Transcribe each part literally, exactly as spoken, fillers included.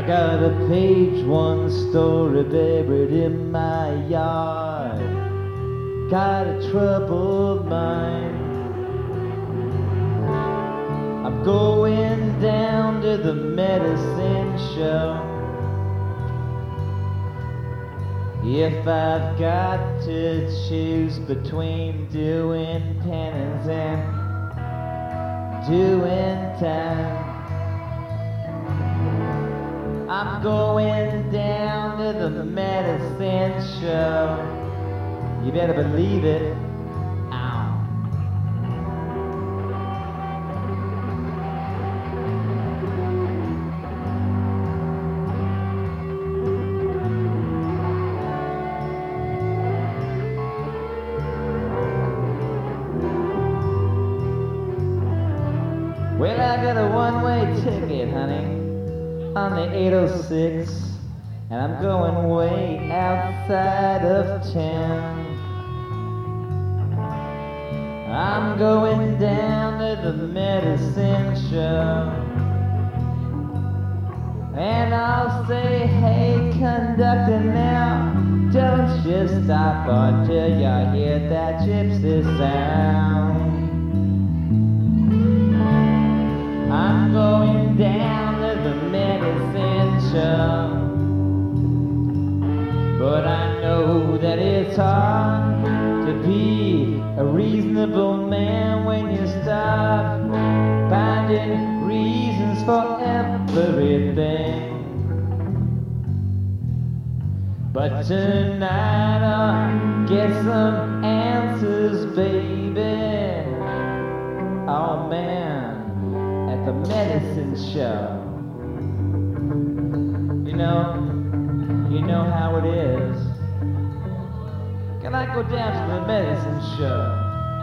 I got a page one story buried in my yard. Got a troubled mind. I'm going down to the medicine show. If I've got to choose between doing penance and doing time, I'm going down to the medicine show. You better believe it. Ow. Well, I got a one-way ticket, honey, on the eight oh six, and I'm going way outside of town. I'm going down to the medicine show, and I'll say, hey, conductor, now don't you stop until you hear that gypsy sound. I'm going down to the medicine show, but I know that it's hard to be a reasonable man when you start finding reasons for everything. But tonight I'll get some answers, baby. Oh man, at the medicine show. You know, you know how it is. Can I go down to the medicine show?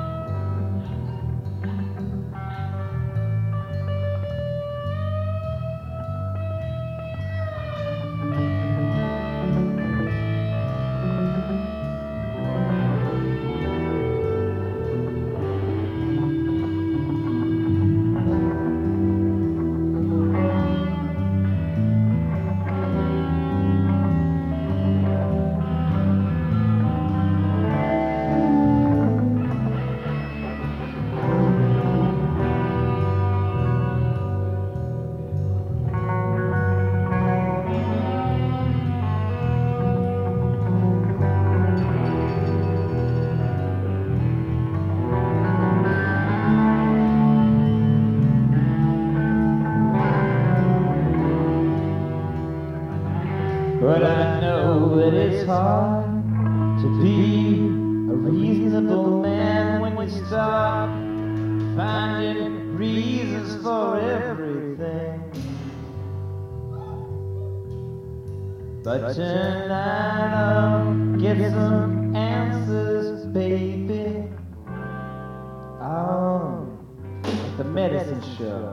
But I know that it's hard to be a reasonable man when you start finding reasons for everything. But tonight I'll get some answers, baby. Oh, at the medicine show.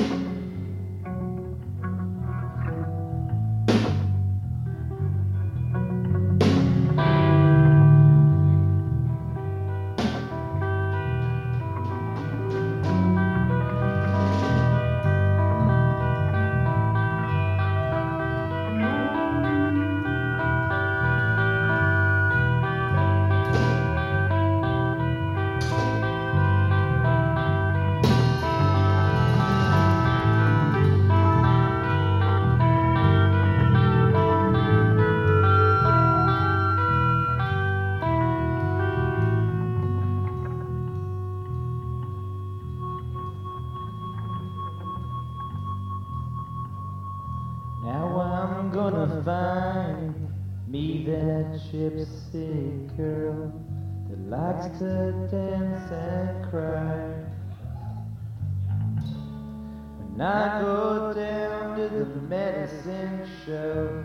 Now I'm gonna find me that gypsy girl that likes to dance and cry. When I go down to the medicine show,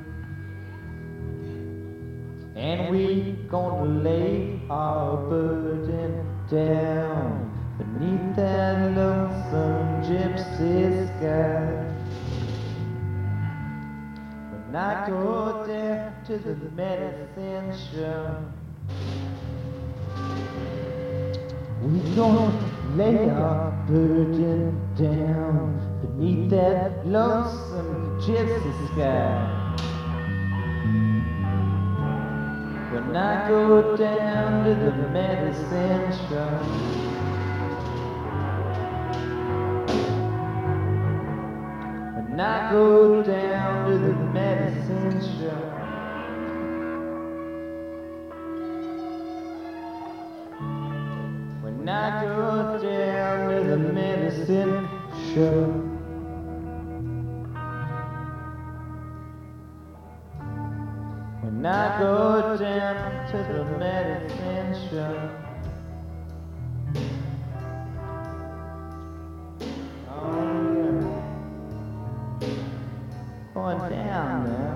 and we gonna lay our burden down beneath that lonesome gypsy sky. When I go down to the medicine show, we gonna lay our burden down Beneath that lonesome gypsy sky. When I go down to the medicine shop, when I go down to the medicine shop, when I go down to the medicine shop. When I go down to the medicine shop, oh yeah, going down there.